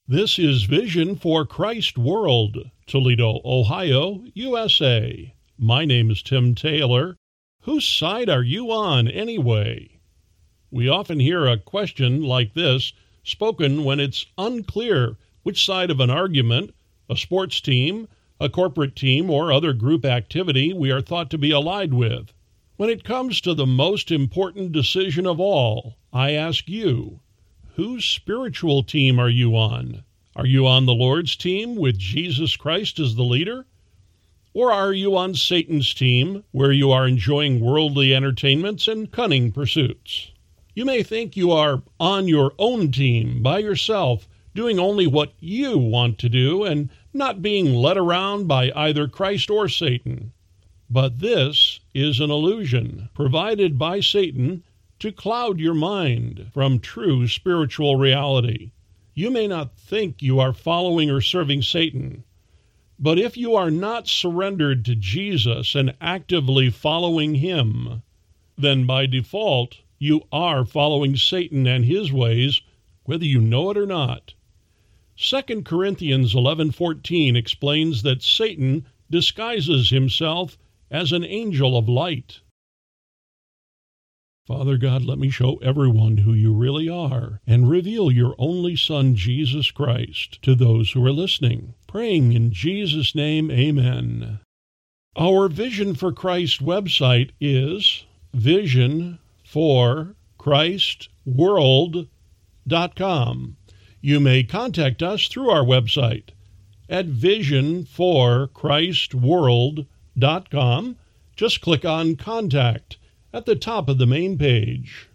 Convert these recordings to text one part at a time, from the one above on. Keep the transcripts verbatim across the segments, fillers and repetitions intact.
This is Vision for Christ World, Toledo, Ohio, U S A. My name is Tim Taylor. Whose side are you on anyway? We often hear a question like this spoken when it's unclear which side of an argument, a sports team, a corporate team, or other group activity we are thought to be allied with. When it comes to the most important decision of all, I ask you, whose spiritual team are you on? Are you on the Lord's team with Jesus Christ as the leader? Or are you on Satan's team, where you are enjoying worldly entertainments and cunning pursuits? You may think you are on your own team, by yourself, doing only what you want to do and not being led around by either Christ or Satan. But this is an illusion provided by Satan to cloud your mind from true spiritual reality. You may not think you are following or serving Satan, but if you are not surrendered to Jesus and actively following him, then by default you are following Satan and his ways, whether you know it or not. Second Corinthians eleven fourteen explains that Satan disguises himself as an angel of light. Father God, let me show everyone who you really are and reveal your only Son, Jesus Christ, to those who are listening. Praying in Jesus' name, amen. Our Vision for Christ website is vision for christ world dot com. You may contact us through our website at vision for christ world dot com. Just click on Contact at the top of the main page.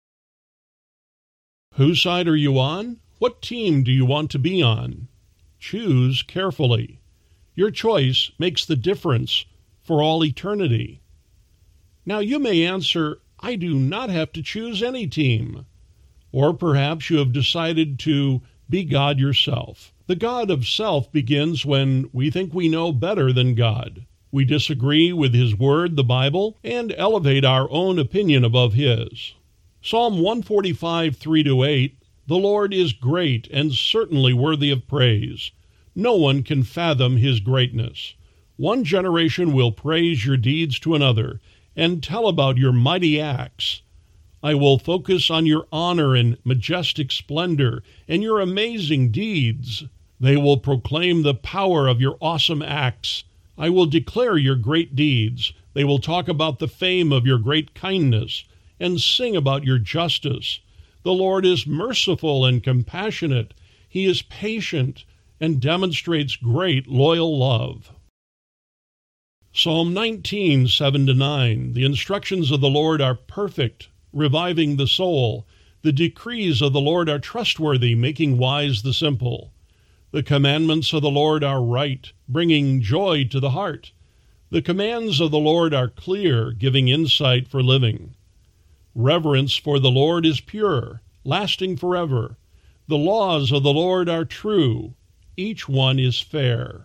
Whose side are you on? What team do you want to be on? Choose carefully. Your choice makes the difference for all eternity. Now you may answer, I do not have to choose any team. Or perhaps you have decided to be God yourself. The God of self begins when we think we know better than God. We disagree with his word, the Bible, and elevate our own opinion above his. Psalm one forty-five, three to eight, The Lord is great and certainly worthy of praise. No one can fathom his greatness. One generation will praise your deeds to another and tell about your mighty acts. I will focus on your honor and majestic splendor and your amazing deeds. They will proclaim the power of your awesome acts. I will declare your great deeds. They will talk about the fame of your great kindness and sing about your justice. The Lord is merciful and compassionate. He is patient and demonstrates great loyal love. Psalm nineteen, seven to nine. The instructions of the Lord are perfect, reviving the soul. The decrees of the Lord are trustworthy, making wise the simple. The commandments of the Lord are right, bringing joy to the heart. The commands of the Lord are clear, giving insight for living. Reverence for the Lord is pure, lasting forever. The laws of the Lord are true. Each one is fair.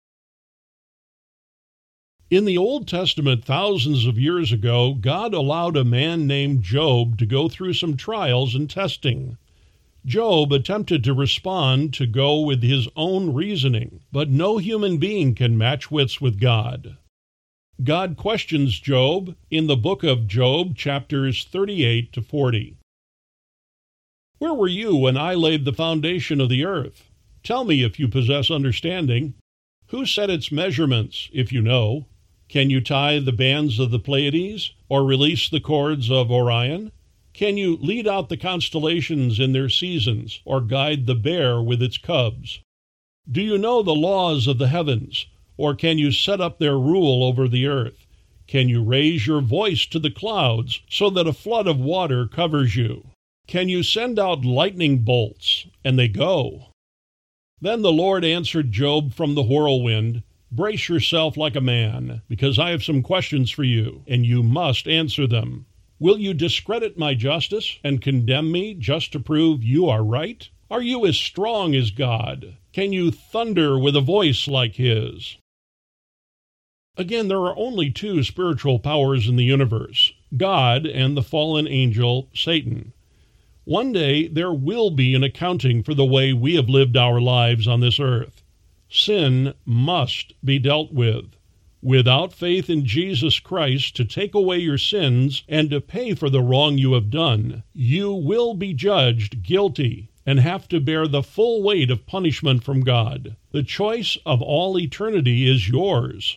In the Old Testament, thousands of years ago, God allowed a man named Job to go through some trials and testing. Job attempted to respond to go with his own reasoning, but no human being can match wits with God. God questions Job in the book of Job, chapters thirty-eight to forty. Where were you when I laid the foundation of the earth? Tell me if you possess understanding. Who set its measurements, if you know? Can you tie the bands of the Pleiades, or release the cords of Orion? Can you lead out the constellations in their seasons, or guide the bear with its cubs? Do you know the laws of the heavens, or can you set up their rule over the earth? Can you raise your voice to the clouds, so that a flood of water covers you? Can you send out lightning bolts, and they go? Then the Lord answered Job from the whirlwind, Brace yourself like a man, because I have some questions for you, and you must answer them. Will you discredit my justice and condemn me just to prove you are right? Are you as strong as God? Can you thunder with a voice like his? Again, there are only two spiritual powers in the universe, God and the fallen angel Satan. One day there will be an accounting for the way we have lived our lives on this earth. Sin must be dealt with. Without faith in Jesus Christ to take away your sins and to pay for the wrong you have done, you will be judged guilty and have to bear the full weight of punishment from God. The choice of all eternity is yours.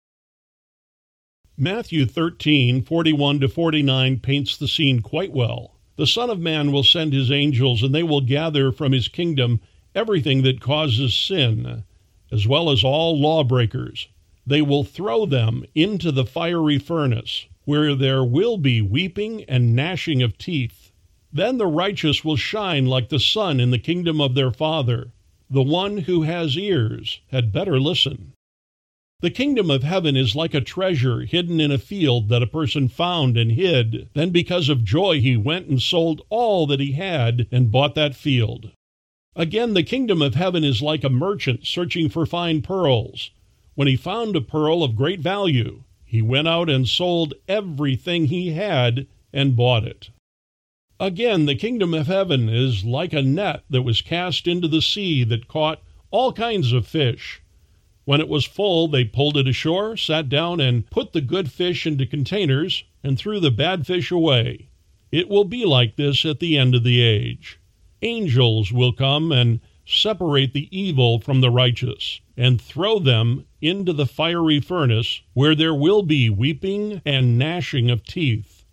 Matthew thirteen, forty-one to forty-nine paints the scene quite well. The Son of Man will send his angels, and they will gather from his kingdom everything that causes sin, as well as all lawbreakers. They will throw them into the fiery furnace, where there will be weeping and gnashing of teeth. Then the righteous will shine like the sun in the kingdom of their Father. The one who has ears had better listen. The kingdom of heaven is like a treasure hidden in a field that a person found and hid. Then because of joy he went and sold all that he had and bought that field. Again, the kingdom of heaven is like a merchant searching for fine pearls. When he found a pearl of great value, he went out and sold everything he had and bought it. Again, the kingdom of heaven is like a net that was cast into the sea that caught all kinds of fish. When it was full, they pulled it ashore, sat down, and put the good fish into containers and threw the bad fish away. It will be like this at the end of the age. Angels will come and separate the evil from the righteous, and throw them into the fiery furnace, where there will be weeping and gnashing of teeth.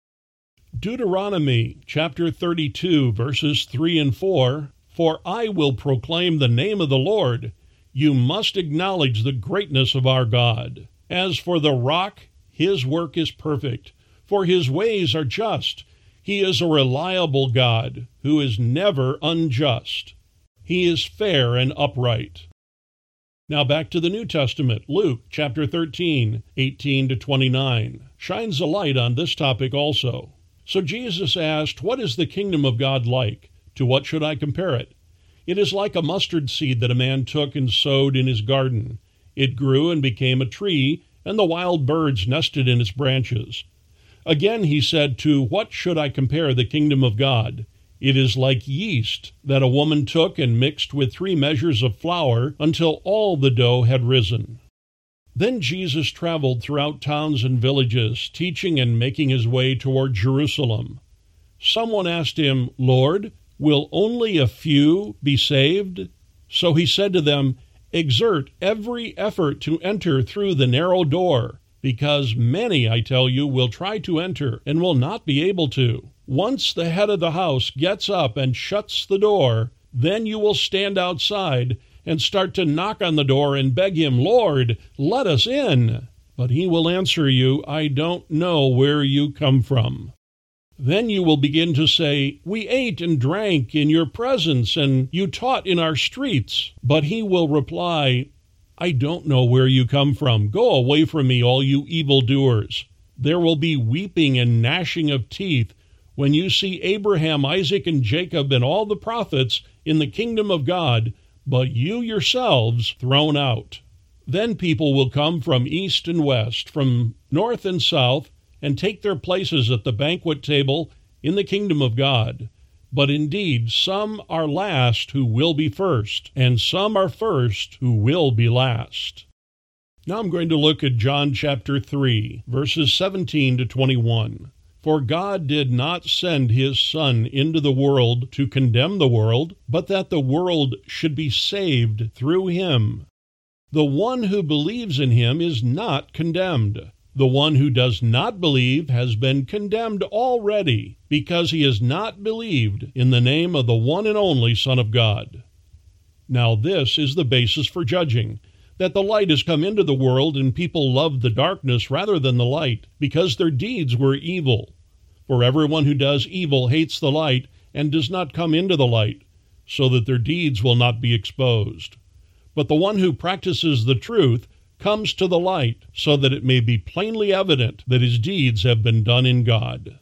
Deuteronomy chapter thirty-two, verses three and four, For I will proclaim the name of the Lord. You must acknowledge the greatness of our God. As for the rock, his work is perfect, for his ways are just. He is a reliable God, who is never unjust. He is fair and upright. Now back to the New Testament. Luke chapter thirteen, eighteen to twenty-nine, shines a light on this topic also. So Jesus asked, What is the kingdom of God like? To what should I compare it? It is like a mustard seed that a man took and sowed in his garden. It grew and became a tree, and the wild birds nested in its branches. Again he said, To what should I compare the kingdom of God? It is like yeast that a woman took and mixed with three measures of flour until all the dough had risen. Then Jesus traveled throughout towns and villages, teaching and making his way toward Jerusalem. Someone asked him, Lord, will only a few be saved? So he said to them, Exert every effort to enter through the narrow door, because many, I tell you, will try to enter and will not be able to. Once the head of the house gets up and shuts the door, then you will stand outside and start to knock on the door and beg him, Lord, let us in. But he will answer you, I don't know where you come from. Then you will begin to say, We ate and drank in your presence, and you taught in our streets. But he will reply, I don't know where you come from. Go away from me, all you evildoers. There will be weeping and gnashing of teeth when you see Abraham, Isaac, and Jacob and all the prophets in the kingdom of God, but you yourselves thrown out. Then people will come from east and west, from north and south, and take their places at the banquet table in the kingdom of God. But indeed, some are last who will be first, and some are first who will be last. Now I'm going to look at John chapter three, verses seventeen to twenty-one. For God did not send his Son into the world to condemn the world, but that the world should be saved through him. The one who believes in him is not condemned. The one who does not believe has been condemned already, because he has not believed in the name of the one and only Son of God. Now this is the basis for judging, that the light has come into the world, and people loved the darkness rather than the light, because their deeds were evil. For everyone who does evil hates the light, and does not come into the light, so that their deeds will not be exposed. But the one who practices the truth comes to the light, so that it may be plainly evident that his deeds have been done in God.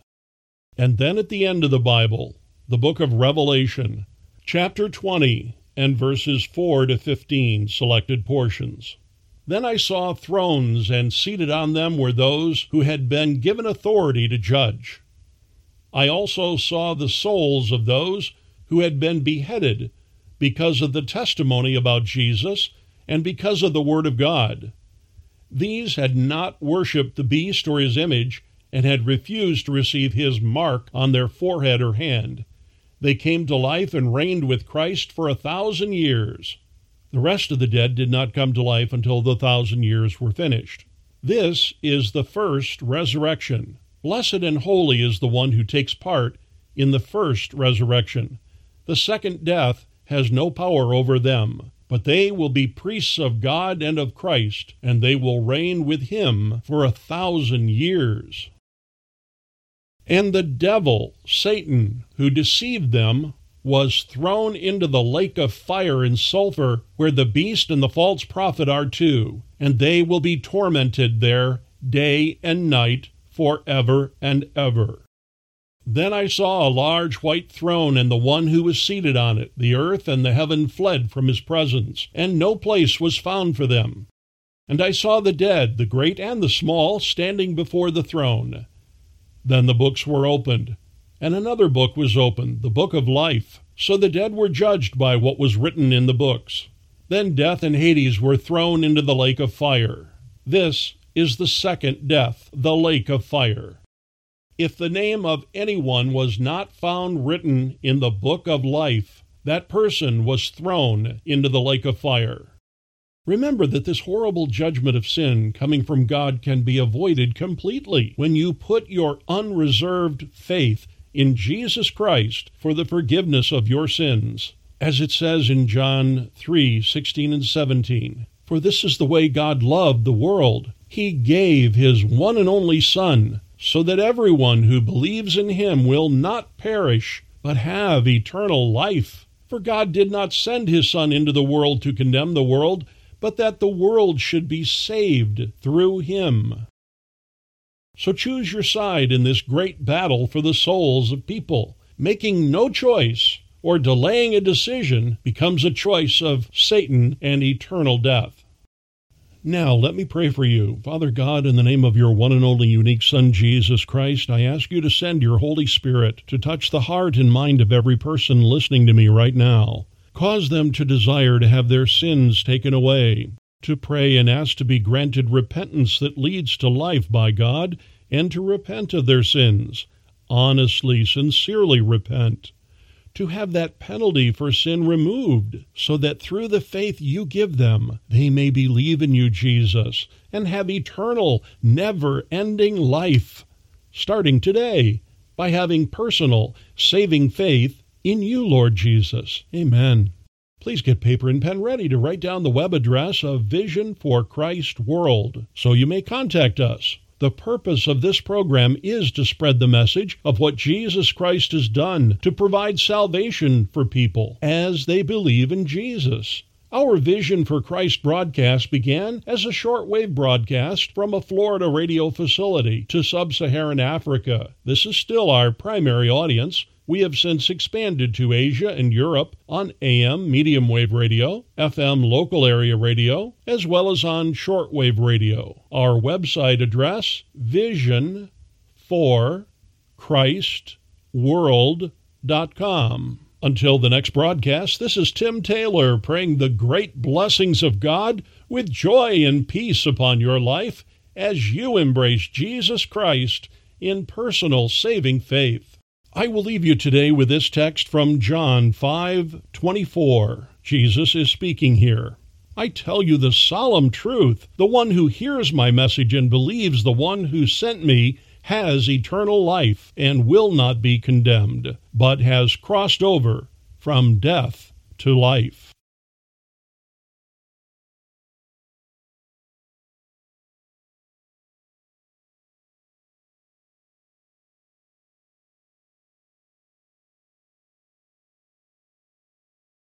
And then at the end of the Bible, the book of Revelation, chapter twenty, and verses four to fifteen, selected portions. Then I saw thrones, and seated on them were those who had been given authority to judge. I also saw the souls of those who had been beheaded because of the testimony about Jesus and because of the Word of God. These had not worshipped the beast or his image and had refused to receive his mark on their forehead or hand. They came to life and reigned with Christ for a thousand years. The rest of the dead did not come to life until the thousand years were finished. This is the first resurrection. Blessed and holy is the one who takes part in the first resurrection. The second death has no power over them, but they will be priests of God and of Christ, and they will reign with him for a thousand years. And the devil, Satan, who deceived them, was thrown into the lake of fire and sulfur, where the beast and the false prophet are too, and they will be tormented there day and night forever and ever. Then I saw a large white throne and the one who was seated on it. The earth and the heaven fled from his presence, and no place was found for them. And I saw the dead, the great and the small, standing before the throne. Then the books were opened, and another book was opened, the book of life. So the dead were judged by what was written in the books. Then death and Hades were thrown into the lake of fire. This is the second death, the lake of fire. If the name of anyone was not found written in the book of life, that person was thrown into the lake of fire. Remember that this horrible judgment of sin coming from God can be avoided completely when you put your unreserved faith in Jesus Christ for the forgiveness of your sins. As it says in John three sixteen and seventeen, "For this is the way God loved the world. He gave his one and only Son, so that everyone who believes in him will not perish, but have eternal life. For God did not send his Son into the world to condemn the world, but that the world should be saved through him." So choose your side in this great battle for the souls of people. Making no choice or delaying a decision becomes a choice of Satan and eternal death. Now, let me pray for you. Father God, in the name of your one and only unique Son, Jesus Christ, I ask you to send your Holy Spirit to touch the heart and mind of every person listening to me right now. Cause them to desire to have their sins taken away, to pray and ask to be granted repentance that leads to life by God, and to repent of their sins. Honestly, sincerely repent. To have that penalty for sin removed, so that through the faith you give them, they may believe in you, Jesus, and have eternal, never-ending life, starting today, by having personal, saving faith in you, Lord Jesus. Amen. Please get paper and pen ready to write down the web address of Vision for Christ World, so you may contact us. The purpose of this program is to spread the message of what Jesus Christ has done to provide salvation for people as they believe in Jesus. Our Vision for Christ broadcast began as a shortwave broadcast from a Florida radio facility to sub-Saharan Africa. This is still our primary audience. We have since expanded to Asia and Europe on A M medium wave radio, F M local area radio, as well as on shortwave radio. Our website address, vision for christ world dot com. Until the next broadcast, this is Tim Taylor praying the great blessings of God with joy and peace upon your life as you embrace Jesus Christ in personal saving faith. I will leave you today with this text from John five twenty-four. Jesus is speaking here. "I tell you the solemn truth, the one who hears my message and believes the one who sent me has eternal life and will not be condemned, but has crossed over from death to life."